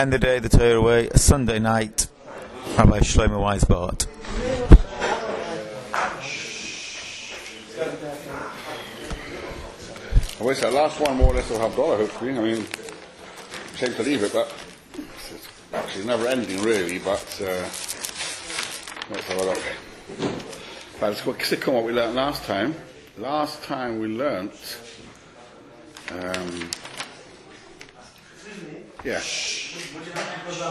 End the day, the Torah way, a Sunday night, Rabbi Shlomo Weisbart. I wish that last one more or less will have dollar, hopefully. I mean, shame to leave it, but it's actually never ending really, but let's have a look. Right, let's click on what we learnt last time. Last time we learnt yeah. It's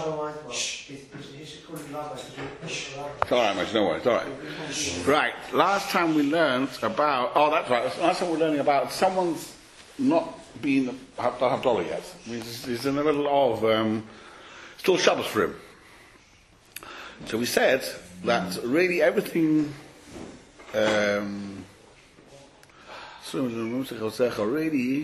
alright, mate, no worries, alright. Right, last time we learned about, that's right, last time we were learning about someone's not been, have dollar yet. He's in the middle of, still Shabbos for him. So we said that really everything, really,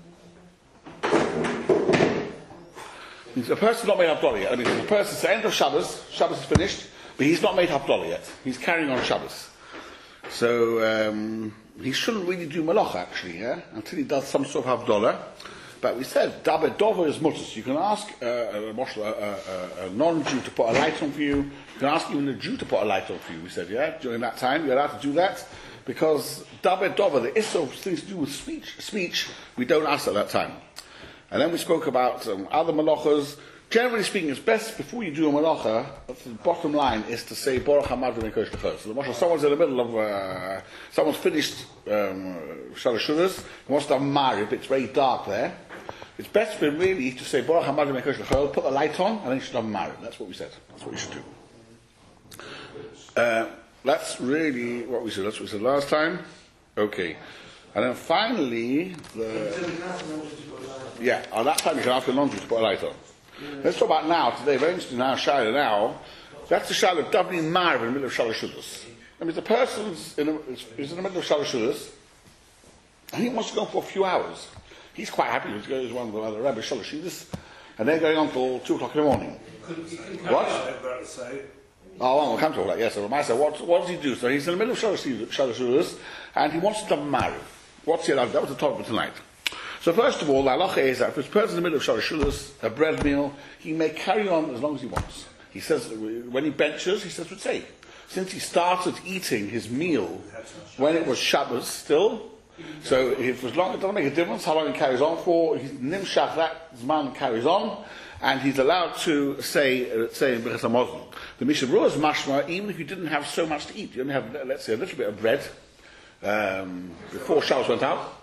a person's not made up dollar yet. I mean, the person's the end of Shabbos is finished, but he's not made up dollar yet. He's carrying on Shabbos. So, he shouldn't really do malach actually, until he does some sort of havdalah. But we said, daber dover is mutters. You can ask a non-Jew to put a light on for you. You can ask even a Jew to put a light on for you, we said, during that time, you're allowed to do that. Because daber dover, the issue of things to do with speech, we don't ask at that time. And then we spoke about other malachas. Generally speaking, it's best before you do a malacha, the bottom line is to say Baruch Hamad V'Mikosh L'Chos. So the malach, someone's in the middle of, someone's finished Shalosh Shuras, he wants to have Marib, it's very dark there. It's best for him really to say Baruch Hamad V'Mikosh L'Chos, put the light on, and then you should have Marib. That's what we said. That's what you should do. That's really what we said. That's what we said last time. Okay. And then finally, on that time you can ask a non-Jew to put a light on. Let's talk about now, today, very interesting now, Shaila now. That's the Shaila of doubling Marv in the middle of Shalosh Shudas. I mean, the person's is in the middle of Shalosh Shudas, and he wants to go for a few hours. He's quite happy to go to one of the other Rabbi Shalosh Shudas, and they're going on till 2 o'clock in the morning. What? Oh, well, we'll come to all that, yes. So what does he do? So he's in the middle of Shalosh Shudas, and he wants to marry. What's he allowed? That was the topic of tonight. So first of all, the halacha is that if this person's in the middle of Shalosh Shudas, a bread meal, he may carry on as long as he wants. He says, when he benches, he says, say, since he started eating his meal when it was Shabbos still, so if as long, it doesn't make a difference how long he carries on for, Nimshach, that man carries on, and he's allowed to say in Birchas Hamazon. The Mishnah Berurah is mashma, even if you didn't have so much to eat, you only have, let's say, a little bit of bread, before Shabbos went out,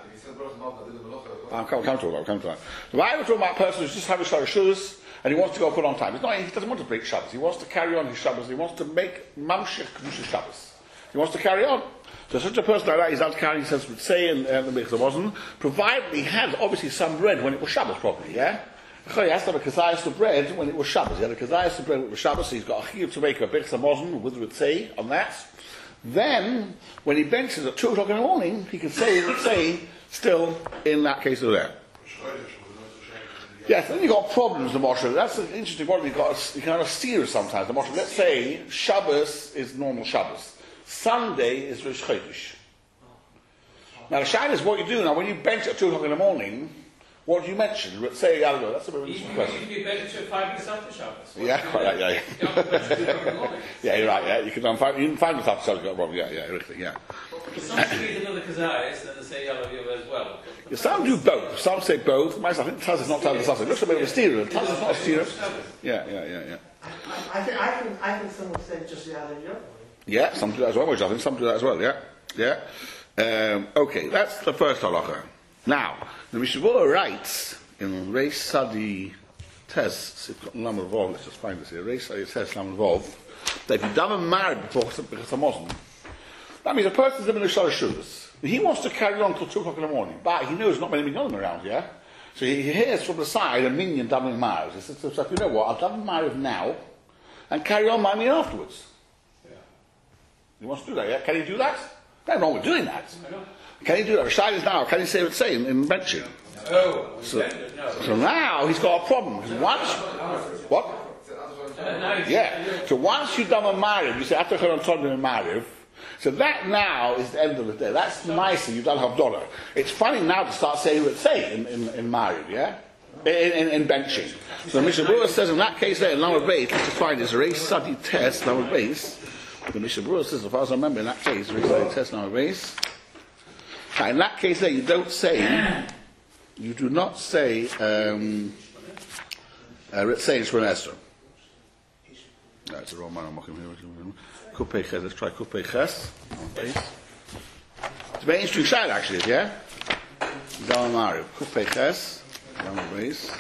I'll come to that. So I was talking about a person who's just having Shalosh Shudas and he wants to go put on time. He doesn't want to break Shabbos. He wants to carry on his Shabbos. He wants to make Mamshech Kedusha Shabbos. He wants to carry on. So such a person like that, he's out carrying, he says, would say in the Birchas Hamazon, provided he had obviously some bread when it was Shabbos probably, He has to have a kazayas of bread when it was Shabbos. He had a kazayas of bread when it was Shabbos, so he's got a chiyuv to make a Birchas Hamazon with say on that. Then, when he benches at 2 o'clock in the morning, he can say, still in that case over there. Yes, then you've got problems, the Moshe. That's an interesting problem. You can have a steer sometimes, the Moshe. Let's say Shabbos is normal Shabbos. Sunday is Rosh Chodesh. Now the shayla is what you do now. When you bench at 2 o'clock in the morning, what do you mention? Let's say, that's a very interesting question. You can bench at 5 minutes after Shabbos. Yeah, quite right, yeah. Yeah, you're right, yeah. You can find minutes after Shabbos, got wrong, yeah, everything, yeah. Some read another kazayas, then they say Yalav as well. Yeah, some do both. Some say both. I think Taz is not Taz is It looks a bit of a steerer. Taz is not a steerer. Yeah. I think someone said just the other year. Yeah, some do that as well. Which I think some do that as well. Yeah. Okay, that's the first halacha. Now, the Mishnah Berurah writes in Reish Sadi Tes, let's just find this here. Reish Sadi Tes Lamed Vov, that if you've done a marriage before Birchas Hamazon, that means a person's living in Shalosh Shudas. He wants to carry on till 2 o'clock in the morning, but he knows not many minyanim around, So he hears from the side a minyan davening marriage. He says, you know what, I'll daven marriage now, and carry on my minyan afterwards. He wants to do that, Can he do that? Nothing wrong with doing that. Can he do that? Rashid is now, can he say in benching? So now he's got a problem. Once, what? So once you've done a marriage, you say, after Charon marriage, so that now is the end of the day. That's nicer, you've done $1. It's funny now to start saying what say in marriage, In benching. So Mishnah Berurah says in that case there, in Lamed Beis, let's just find this Reis Sadi test, Lamed Beis. The Mishnah Berurah says, as far as I remember, in that case, Reis Sadi test, Lamed Beis. Now, in that case there, you do not say, Ritzei Shemon Esrei. That's the wrong man I'm looking here. Kupei Ches, let's try Kupei Ches. It's very interesting shayla actually, yeah? Davar Mariv, Kupei Ches, Lamed Beis.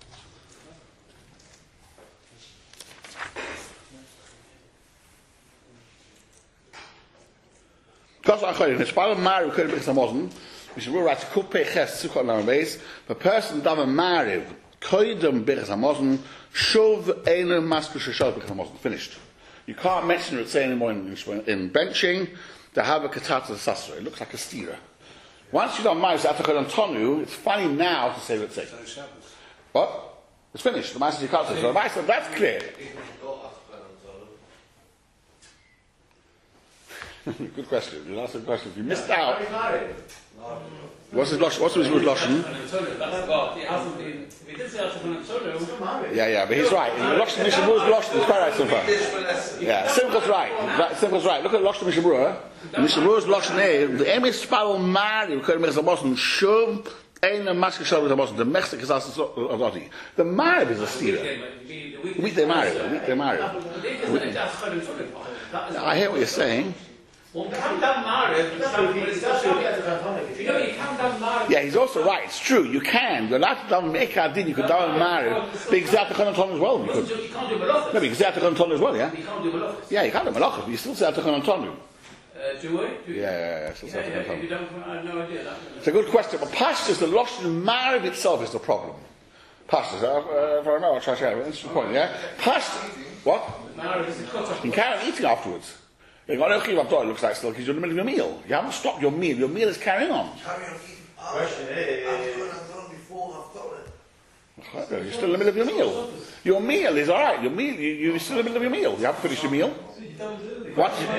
Because I heard in his Davar Mariv could be some wasn't. We should write Kupei Ches Sukkot Lamed Beis. The person Davar Mariv Koydem Birchas Hamazon Shuv Einem Maskush Shal Birchas Hamazon. Finished. You can't mention it anymore in benching. To have a katata sasra, it looks like a stira. Once you've done Ma'aseh Atachon Antonu, it's funny now to say Ritzei. What? It's finished. The Ma'aseh Yikata. So that's clear. Good question. You asked a question. If you missed out, what's his word Loshen? Yeah, but he's right. Loshen Mishnah Berurah is Loshen. It's quite right so far. Yeah, Simcha's right. Simcha's right. Look at Loshen Mishnah Berurah. Mishnah Berurah's Loshen there. The Emes Spal Mari, we call him Mechzamosen, Shuv, Ein Maske Shal Mechzamosen, the Mechzik is Asati. The Mari is a steer. Weekday Mari. I hear what you're saying. Yeah, he's also right. It's true. You can. You're allowed to daven Me'ekadin. You could daven Mariv. But Gzat Atachon as well. You could. No, but Gzat Atachon as well. Yeah. Yeah, you can't do Malachas, but you still say Atachon Antonu. Do we? Yeah. Still say Atachon Antonu. You don't. I have no idea. It's a good question. But Pashtus, the Loshen Mariv itself is the problem. Pashtus. If I know, I'll try to share. Interesting point. Yeah. Pashtus. What? Mariv is a cut-off. You can carry on eating afterwards. It looks like still because you're in the middle of your meal. You haven't stopped your meal. Your meal is carrying on. Carry on eating. I've done before I've done it. You're still in the middle of your meal. Your meal is alright. Your meal, you're still in the middle of your meal. You haven't finished your meal. What? If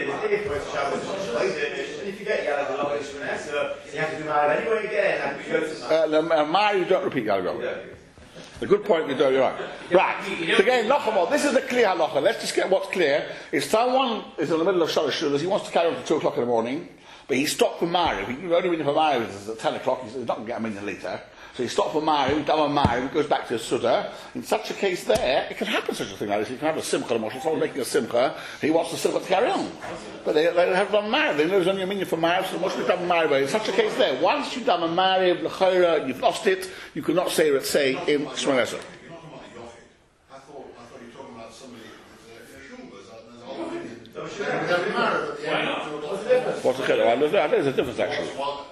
you get yelled at, you have to do that anyway again. Mari, you don't repeat Yalgo. The good point, you're right. Right. Again, Lochamol, this is the clear halacha. Let's just get what's clear. If someone is in the middle of Shalosh Shulas, he wants to carry on to 2 o'clock in the morning, but he stopped for Mariv. He only went for Mariv at 10 o'clock. He's not going to get a minute later. So he stopped for Mariv, done a Mariv, goes back to his Suda. In such a case there, it can happen such a thing like this. You can have a Simcha, someone's making a Simcha, he wants the Simcha to carry on. But they have done Mariv. They know there's only a minyan for Mariv, so Moshe has done Mariv. In such a case there, once you've done a Mariv, L'chora, you've lost it, you cannot say Ritzei in Shemon Esrei. What's the chiddush? There's a difference actually. If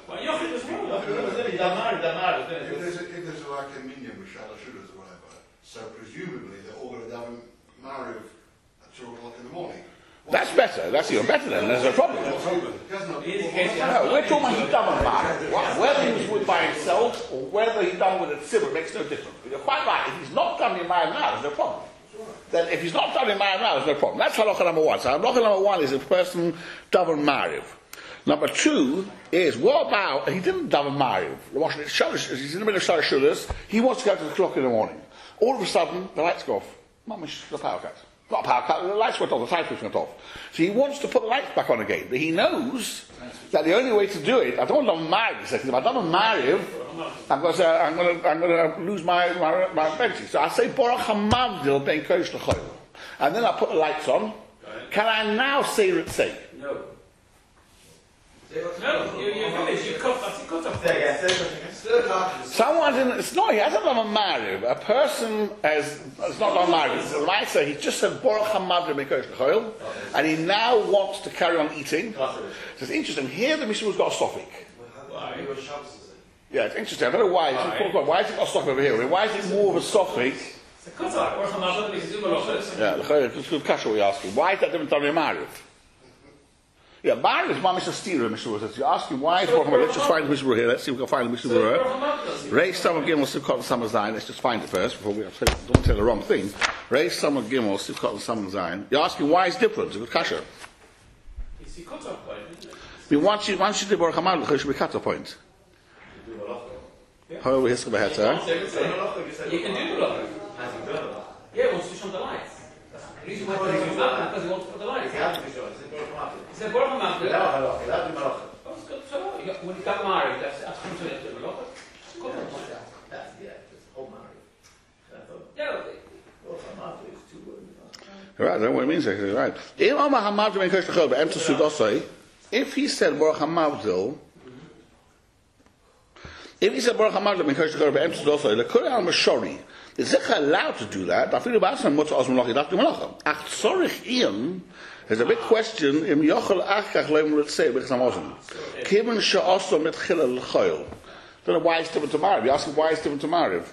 there's like a minion with Shalosh Shulas or whatever, so presumably they're all going to daven Mariv at 2 o'clock in the morning. That's better. That's even better then. There's no problem. No, we're talking about he done with Mariv. Whether he was with by himself or whether he done with a tzibur makes no difference. You're quite right. If he's not done in Mariv now, there's no problem. Then if he's not done in Mariv now, there's no problem. That's halacha number 1. So halacha number 1 is if a person daven Mariv. Number 2 is, what about, he didn't daven Mariv. He's in the middle of Shalosh Shulas. He wants to go to the clock in the morning. All of a sudden, the lights go off. Mamish, the power cut. Not a power cut, the lights went off, the light switch went off. So he wants to put the lights back on again. But he knows that the only way to do it, I don't want to daven Mariv, he says, if I daven Mariv, I'm going to lose my benching. So I say, Baruch HaMavdil ben Kodesh L'Chol. And then I put the lights on. Can I now say Ritzei? No. No, you're finished. You cut off. Someone's in. It's not. He hasn't done a Mariv. A person has. It's not done a Mariv. The Raisa, he just said Baruch Hamad Mekosh L'Choil, and he now wants to carry on eating. So it's interesting. Here, the Mishnah's got a sofik. Why? Yeah, it's interesting. I don't know why. Why is it got a sofik over here? I mean, why is it more of a sofik? It's a cut-off. Baruch Hamad Mekosh L'Choil. Yeah, L'Choil. It's good kasha we're asking. Why is that different than a Mariv? Yeah, Mariv is Mamish Astira, Mr. Berurah. You're asking why is Baruch Hamad. Let's just find the Mr. Berurah here. Let's see if we can find the Mr. Berurah. Reis Samach Gimel Sivkot and Samach Zayin. Let's just find it first before we don't tell the wrong thing. Reis Samach Gimel Sivkot and Samach Zayin. You're asking why it's different. It's a good kasha. It's a cut-off point, isn't it? I mean, once you do Baruch Hamad, there should be a cut-off point. However, here's the better. You can do the Yeah, he wants to switch on the lights. The reason why he's doing that because he wants to put the lights. He said, Baruch HaMavdil. Oh, it's good. So, when he got married, that's come to it. Yeah. Right, I don't know what it means exactly, right. If he said Baruch HaMavdil, is Zechah allowed to do that? There's a big question. Then don't know why it's different to Mariv. You ask him why it's different to Mariv.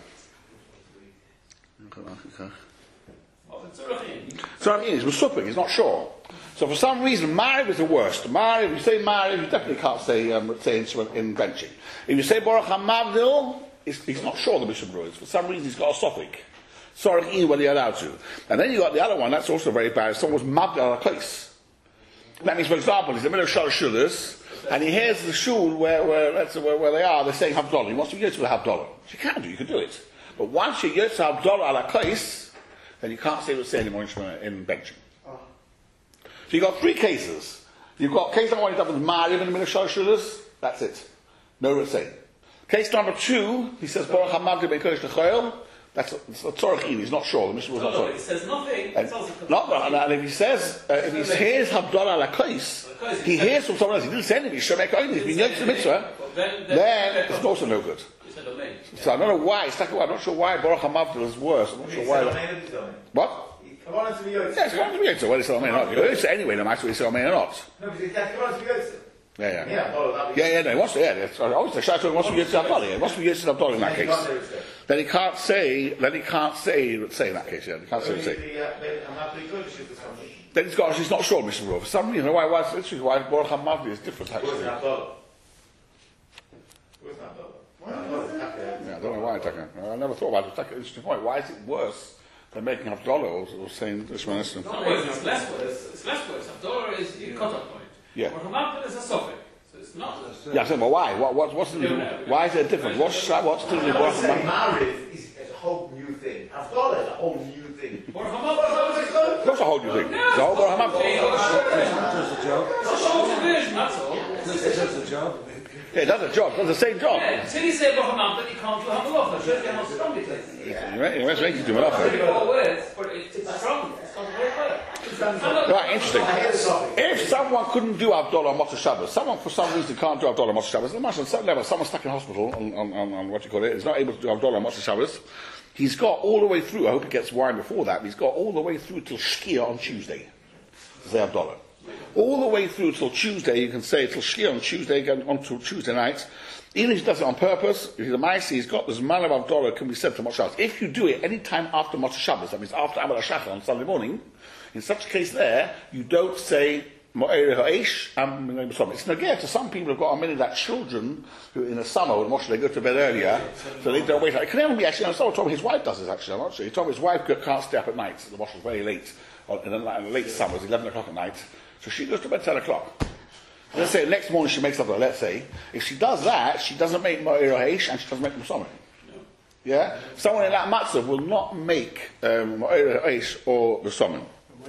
So I mean, he's Mesupik, he's not sure. So for some reason, Mariv is the worst. Mariv, if you say Mariv, you definitely can't say instrument in benching. If you say Baruch HaMavdil, he's not sure the Bishop is. For some reason, he's got a suffix. Sorry, whether you're allowed to. And then you got the other one, that's also very bad. Someone was Mavdil on a place. That means, for example, he's in the middle of Shalosh Shulas, and he hears the shul where they are, they're saying Havdalah. He wants to go to the Havdalah. You can do it. But once you get to Havdalah ala Kais, then you can't say what's anymore in benching. So you've got three cases. You've got case number one, you've done with Mariv in the middle of Shalosh Shulas, that's it. No Ritzay. Case number two, he says Baruch HaMavdil ben Kodesh L'Choyel, that's a Tzorach In, he's not sure, the Mishnah was not sure. It says nothing, and if he says, if he hears Havdalah ala Kais, he hears from someone else, he didn't say anything, he's been yoked to the mitzvah, then it's also no good. So I don't know why, I'm not sure why Baruch HaMavdil is worse, I'm not sure why. What? Yeah, it's going to be Yotze, whether it's Amen or not. Yotze anyway, no matter whether it's Amen or not. No, because it's going to be Yotze. Yeah, no, he wants to, always the Shaitan wants to be Yotze Havdalah, he wants to be Yotze Havdalah in that case. Then he can't say in that case, he can't say. Then he's not sure, Mr. Rove. For some reason, why Baruch HaMavdil is different, actually. Yeah, I don't know why I never thought about it. It's an interesting point. Why is it worse than making Havdalah or saying this one? It's less worse. Havdalah is the cut-off point. Yeah. Baruch HaMavdil is a suffix. So it's not. Yeah, so, but why? What's the why is it different? What's the Baruch HaMavdil? Marriage is a whole new thing. Havdalah is a whole new thing. Baruch HaMavdil is That's a whole new thing. It's a whole Baruch HaMavdil. It's a shorter version, that's all. It does the job. Yeah, it does a job. It does the same job. Yeah, until you say Baruch HaMavdil, you can't do Havdalah. It shows you how strong it is. You're making you do Malacha. Four words, but it's strong. It's got a very better. Right, interesting. If someone couldn't do Havdalah on Motzei Shabbos, someone for some reason can't do Havdalah on Motzei Shabbos, imagine someone's stuck in hospital on what you call it, is not able to do Havdalah on Motzei Shabbos, he's got all the way through, I hope he gets wine before that, he's got all the way through till Shkia on Tuesday. Say Havdalah. All the way through till Tuesday, you can say till Shkia on Tuesday, going on to Tuesday night. Even if he does it on purpose, if he's a Maisi, he's got this man of Havdalah can be said to Motzei Shabbos. If you do it any time after Motzei Shabbos, that means after Amar HaShachar on Sunday morning, in such a case there, you don't say Mo'er Ha'esh. It's nageh to some people who've got many that children who in the summer when Moshe they go to bed earlier, so they don't wait. It can even be actually. Someone told me his wife does this actually. I'm not sure. He told me his wife can't stay up at night. The Moshe is very late in the late summers, 11 o'clock at night. So she goes to bed 10 o'clock. Let's say next morning she makes up. Let's say if she does that, she doesn't make Mo'er Ha'esh and she doesn't make Musama. Yeah, someone in that matzah will not make Mo'er Ha'esh or the summon.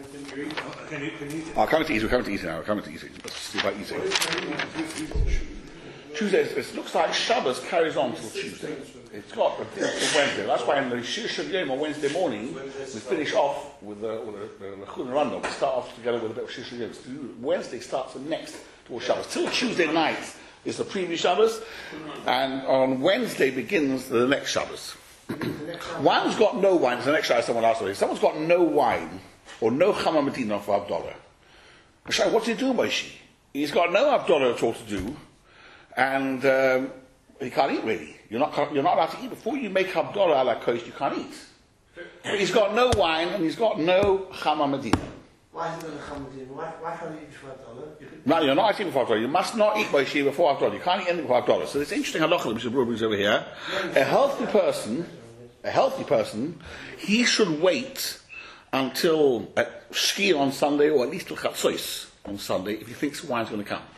I'll come to eating now. Let's see about eating. Tuesday, it looks like Shabbos carries on till Tuesday. It's got a Wednesday. That's why in the Shir Shel on Wednesday morning, we finish off with the Chun Random. We start off together with a bit of Shir Shel. Wednesday starts the next towards Shabbos. Till Tuesday night is the previous Shabbos, and on Wednesday begins the next Shabbos. One's got no wine. It's the next Shabbos someone asked me. Someone's got no wine or no Chama Medina for Havdalah. What's he doing, Moshe? He's got no Havdalah at all to do, and he can't eat really. You're not allowed to eat before you make Havdalah ala Kosh. You can't eat. He's got no wine and he's got no Chama Medina. Why is it going to Chama Medina? Why can't you eat before Havdalah? No, you're not eating before Havdalah. You must not eat Moshe before Havdalah. You can't eat anything before Havdalah. So this interesting halacha that Mr. Brewer brings over here. A healthy person, he should wait until Shkia on Sunday, or at least till Chatzos on Sunday, if he thinks the wine's going to come.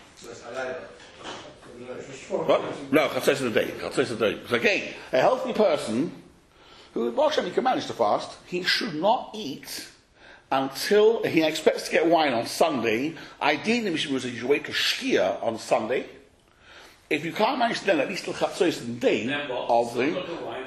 What? No, Chatzos of the day. So again, a healthy person who Baruch Hashem, he can manage to fast, he should not eat until he expects to get wine on Sunday. Ideally, he should wait to Shkia on Sunday. If you can't manage then, at least till Chatzos the day of the...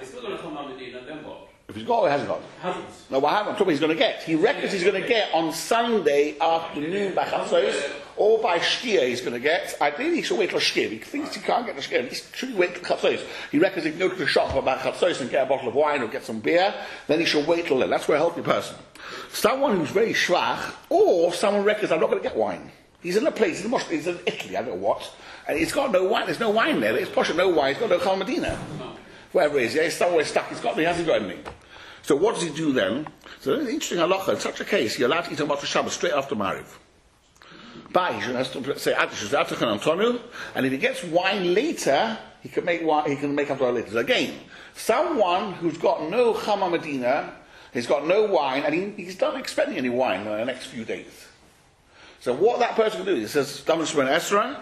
If he's got or hasn't got? No, what happened? I'm talking he's going to get. He reckons he's going to get on Sunday afternoon by Chatzos, or by Shkia he's going to get. Ideally, he should wait till Shkia. If he thinks he can't get the Shkia, he should wait till Chatzos. He reckons he can go to the shop about Chatzos and get a bottle of wine or get some beer, then he should wait till then. That's for a healthy person. Someone who's very schwach, or someone reckons I'm not going to get wine. He's in a place, he's in Italy, I don't know what, and he's got no wine, there's no wine there, it's posh, no wine, he's got no Chal Medina. Wherever he is, he's somewhere stuck, he hasn't got anything. So what does he do then? So an interesting halacha, in such a case, you're allowed to eat on Motzei Shabbos straight after Mariv. But he has to say, and if he gets wine later, he can make up later. So again, someone who's got no Chama Medina, he's got no wine, and he's not expecting any wine in the next few days. So what that person can do, he says, Daman Shemon Esra,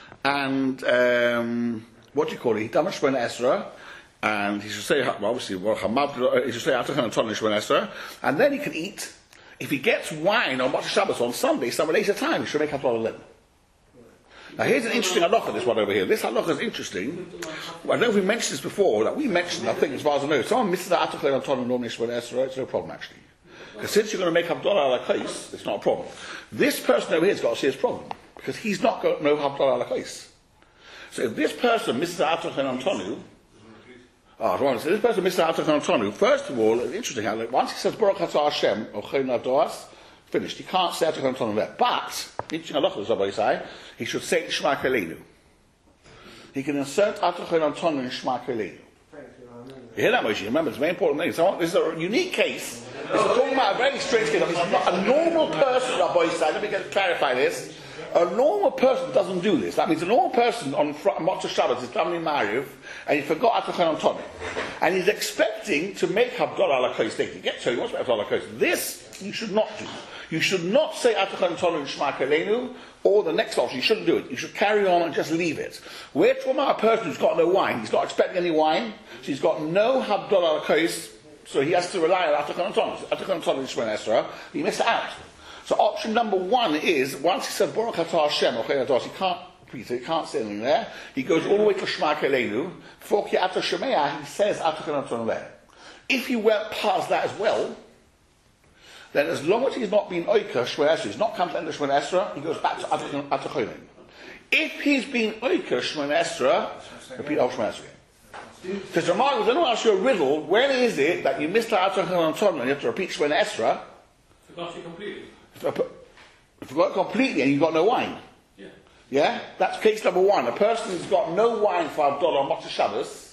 and what do you call it? Daman Shemon Esra, and he should say, obviously, he should say, and then he can eat. If he gets wine on Motzei Shabbos on Sunday, some later time, he should make up all of Now here's an interesting halacha, this one over here. This halacha is interesting. I don't know if we mentioned this before, that we mentioned, I think, as far as I know, someone misses the Atachel on Ton and normally Shemon Esra, it's no problem actually. Because since you're going to make Havdalah ala Kais, it's not a problem. This person over here has got a serious problem, because he's not got no Havdalah ala Kais. So if this person misses the Atachel on Tonu, so this person misses the Atachel on Tonu, first of all, it's interesting how, once he says Baruch Atah Hashem, or Chen Adoas, finished. He can't say Atachel on Tonu there. But, interesting halacha, as I say, he should say Shema Keleinu. He can insert Atachel on Tonu in Shema Keleinu. You hear that, Moshe? Remember, it's a very important thing. So this is a unique case. This is talking about a very strange case. It's not a normal person, Rabbi said. Let me clarify this. A normal person doesn't do this. That means a normal person on Motzei Shabbos is Damni Mariv, and he forgot Atachon on Toni. And he's expecting to make Havdalah ala Kos. He gets so he wants to make Havdalah ala Kos. This you should not do. You should not say Atachon on Toni and Shema Keleinu, or the next option. You shouldn't do it. You should carry on and just leave it. We're talking about a person who's got no wine. He's not expecting any wine, so he's got no Havdalah ala Kos, so he has to rely on Atachon on Toni. Atachon on Toni and Shema Esra, he missed it out. So option number one is, once he says Baruch Atah Hashem, or Chen Ados, he can't say anything there. He goes all the way to Shema Keleinu. For Ki Atah Shemea, he says Atah Hashem there. If he went past that as well, then as long as he's not been Oika Shemon Esra, he's not come to the end of Shemon Esra, he goes back to Atah Hashem. If he's been Oika Shemon Esra, repeat Al Shemon Esra. Because Ramah was going to ask you a riddle, when is it that you missed Atah Hashem and you have to repeat Shemon Esra? Forgot you completely. If you got it completely and you've got no wine. Yeah? That's case number one. A person who's got no wine for Havdalah on Motzei Shabbos,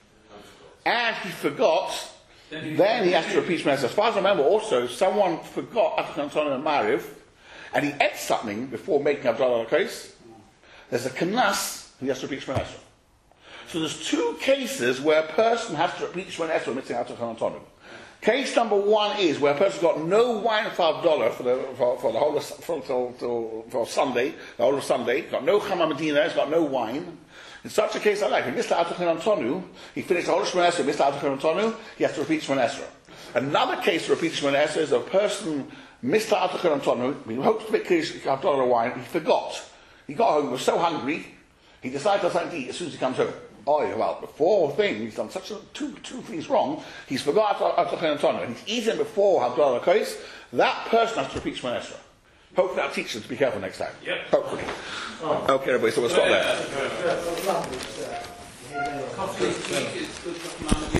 and he forgot, then he has to repeat Shemon Esra. As far as I remember also, if someone forgot Atachon Toni and Mariv, and he ate something before making Havdalah ala Kos, there's a kanas, and he has to repeat Shemon Esra. So there's two cases where a person has to repeat Shemon Esra missing Atachon Toni. Case number one is where a person's got no wine for Havdalah for the whole of for Sunday, the whole of Sunday, got no Chama Medina, he's got no wine. In such a case, he missed Atachon Tonu, he finished the whole of Shemon Esra, missed Atachon Tonu, he has to repeat Shemon Esra. Another case to repeat Shemon Esra is a person missed Atachon Tonu, he hoped to make Havdalah wine, he forgot. He got home, he was so hungry, he decided to have something to eat as soon as he comes home. Oh, well, before thing, he's done such two things wrong. He's forgot Atachon Toni, and he's eaten before Havdalah ala Kos. That person has to repeat Shemon Esra. Hopefully, that'll teach them to be careful next time. Yep. Hopefully. Okay, everybody. So we'll stop there.